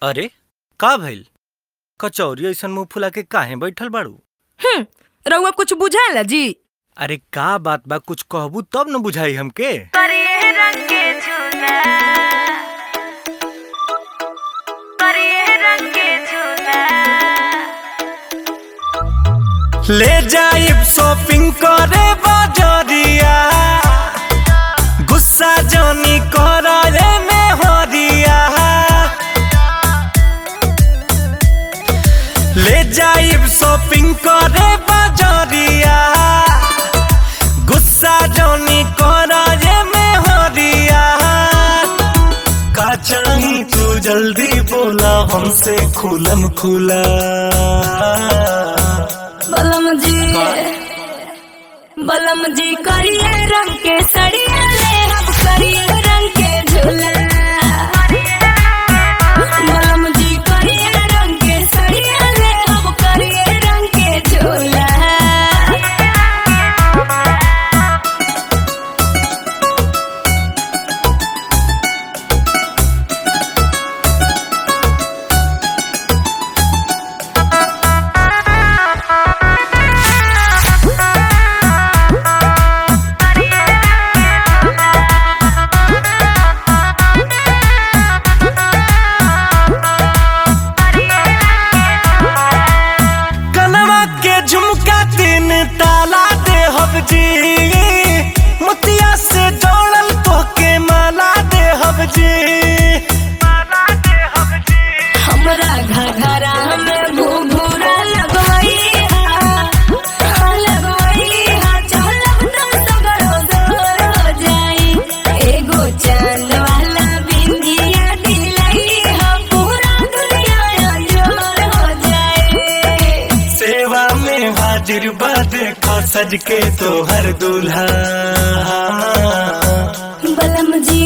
अरे का भइल? कचौरी ऐसन मुंह फुला के काहे बैठल बाड़ू? रउआ कुछ बुझाला जी? अरे का बात बा, कुछ कहबू तब न बुझाई हमके। करिए रंग के झूला, करिए रंग के झूला। ले जाइब शॉपिंग करे बाजरिया, गुस्सा जानी करे में होरिया। ले जाइब शॉपिंग करे बाजरिया, गुस्सा जानी करे में होरिया। का चाही तू जल्दी बोला हमसे खुलम खुला। बलम जी करिए रंग के सड़िया ले हम करिए रंग के झूला। बलम जी करिए रंग के सड़िया ले हम करिए रंग के झूला। झुमका तीन ताला दे हब जी, मोतिया से जोड़ल तोके माला दे हब जी। हमरा घघरा में घुघुरा लगवाई हा, चलब तो सगरो जोर हो जाई। एगो चांद वाला बिंदिया दिलाई हा, पूरा दुनिया जोर हो जाए। सेवा में हाजिर बा देखा सज के तोहर दूल्हा। बलम जी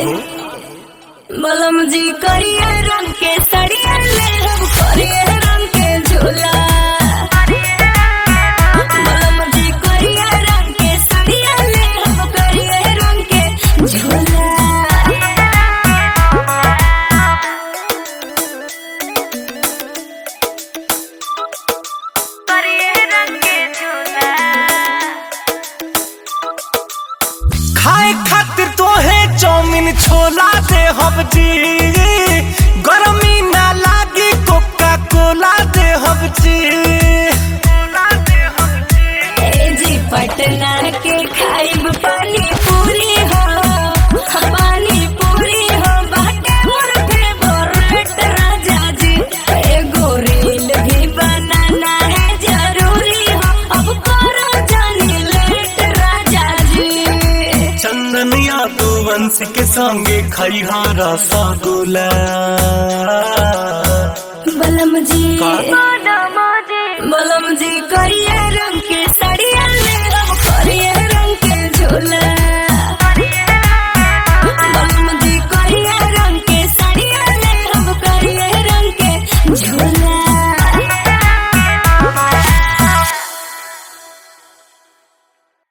बलम जी करिए रंग के सड़िया ले हम करिए रंग के झूला। बलम जी करिए रंग के सड़िया ले हम करिए रंग के झूला। करिए रंग के झूला। खाए खातिर तोहे चौमिन छोला दे हब जी, गरमी ना लागी कोका कोला दे हब जी। ए जी पटना के खाइब पानी पूरी हो, पानी पूरी हो, बाटे मोर फेवरेट राजा जी। एगो रील भी बनाना है जरूरी हो, अब करो जानी लेट राजा जी। चंदनिया तू वंश के संगे खैहा रसगुल्ला। बलम जी करिए रंग